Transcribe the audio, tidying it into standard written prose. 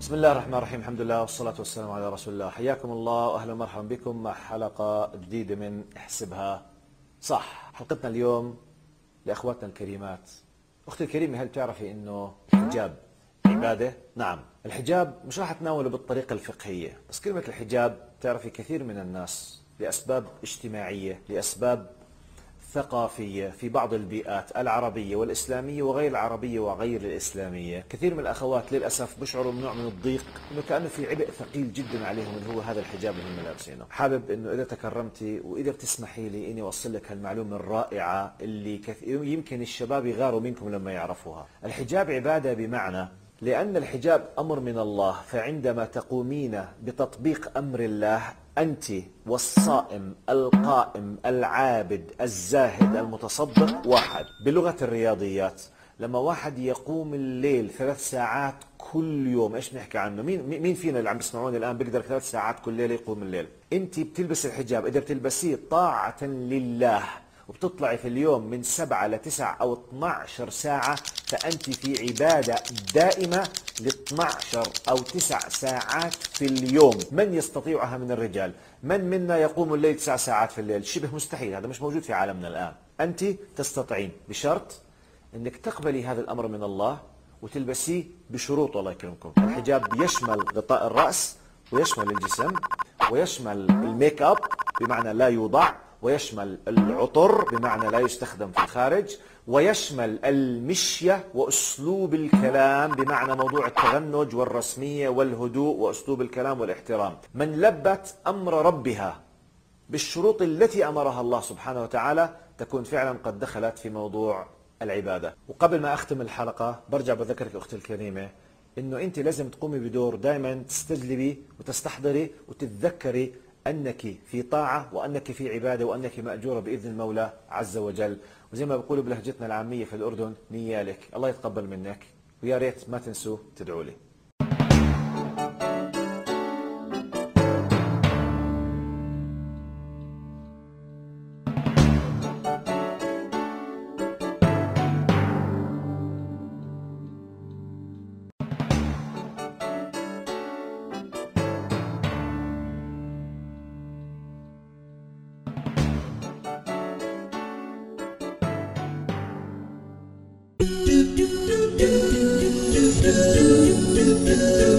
بسم الله الرحمن الرحيم. الحمد لله والصلاة والسلام على رسول الله. حياكم الله وأهلا ومرحبا بكم مع حلقة جديدة من احسبها صح. حلقتنا اليوم لأخواتنا الكريمات. أختي الكريمة، هل تعرفي أنه الحجاب عبادة؟ نعم، الحجاب مش راح أتناوله بالطريقة الفقهية، بس كلمة الحجاب تعرفي كثير من الناس لأسباب اجتماعية، لأسباب ثقافية في بعض البيئات العربية والإسلامية وغير العربية وغير الإسلامية، كثير من الأخوات للأسف بيشعروا بنوع من الضيق، إنه كأنه في عبء ثقيل جدا عليهم اللي هو هذا الحجاب اللي هم لابسينه. حابب إنه إذا تكرمتي وإذا بتسمحي لي إني أوصل لك هالمعلومة الرائعة اللي يمكن الشباب يغاروا منكم لما يعرفوها. الحجاب عبادة، بمعنى لأن الحجاب أمر من الله، فعندما تقومين بتطبيق أمر الله أنت والصائم القائم العابد الزاهد المتصدق واحد. بلغة الرياضيات لما واحد يقوم الليل 3 ساعات كل يوم، ايش بنحكي عنه؟ مين فينا اللي عم بيسمعوني الآن بيقدر 3 ساعات كل ليلة يقوم الليل؟ أنت بتلبس الحجاب، إذا بتلبسيه طاعة لله وبتطلعي في اليوم من 7 ل 9 أو 12 ساعة، فأنت في عبادة دائمة ل 12 أو 9 ساعات في اليوم. من يستطيعها من الرجال؟ من منا يقوم الليل 9 ساعات في الليل؟ شبه مستحيل، هذا مش موجود في عالمنا الآن. أنت تستطيعين بشرط أنك تقبلي هذا الأمر من الله وتلبسيه بشروط. الله يكرمكم. الحجاب يشمل غطاء الرأس ويشمل الجسم ويشمل الميك اب بمعنى لا يوضع، ويشمل العطر بمعنى لا يستخدم في الخارج، ويشمل المشية وأسلوب الكلام بمعنى موضوع التغنج والرسمية والهدوء وأسلوب الكلام والاحترام. من لبت أمر ربها بالشروط التي أمرها الله سبحانه وتعالى تكون فعلا قد دخلت في موضوع العبادة. وقبل ما أختم الحلقة برجع بذكرك أختي الكريمة إنه أنت لازم تقومي بدور دائما تستجلبي وتستحضري وتتذكري أنك في طاعة وأنك في عبادة وأنك مأجورة بإذن المولى عز وجل. وزي ما بقولوا بلهجتنا العامية في الأردن، نيالك الله يتقبل منك، ويا ريت ما تنسوا تدعوا لي. do do do do do do do do